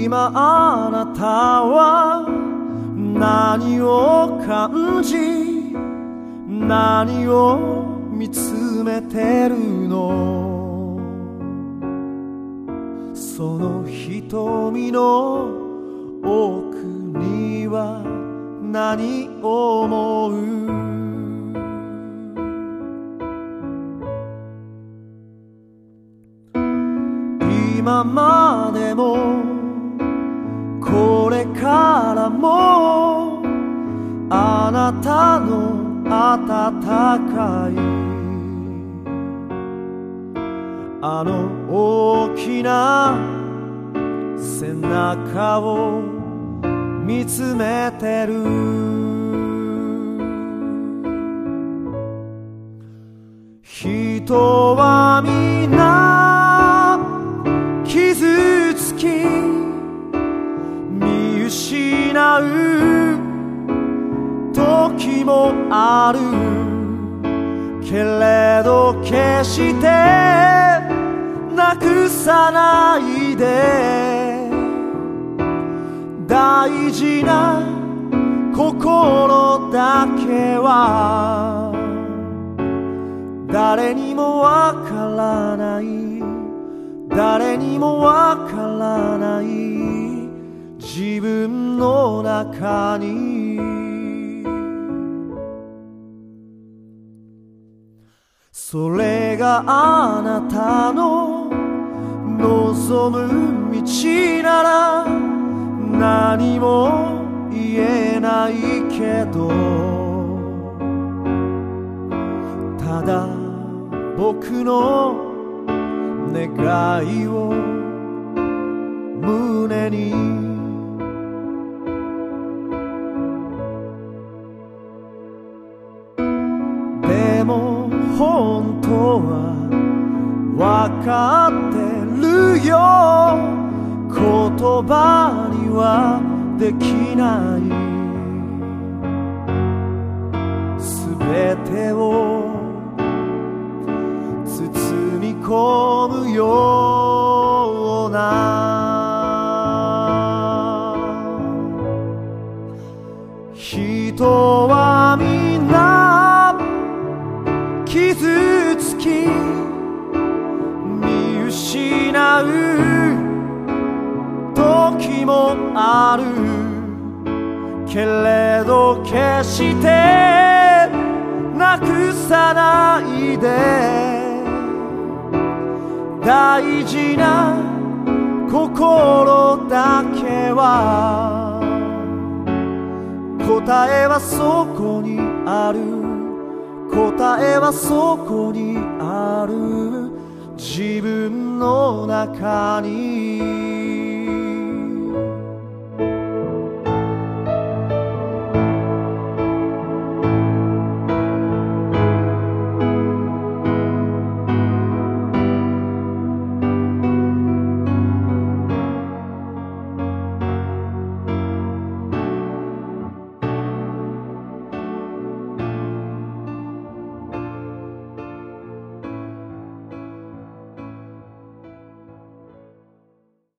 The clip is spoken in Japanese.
今あなたは何を感じ何を見つめてるの？その瞳の奥には何思う？今までもこれからもあなたの温かいあの大きな背中を見つめてる。人は皆傷つき見失う時もあるけれど決してなくさないで大事な心だけは誰にもわからない誰にもわからない自分の中にそれがあなたの望む道なら何も言えないけどただ僕の願いを胸にでも本当は分かってるよ言葉にはできない全てを包み込むような人はみんな傷つき見失う時もあるけれど決してなくさないで大事な心だけは答えはそこにある答えはそこにある自分の中に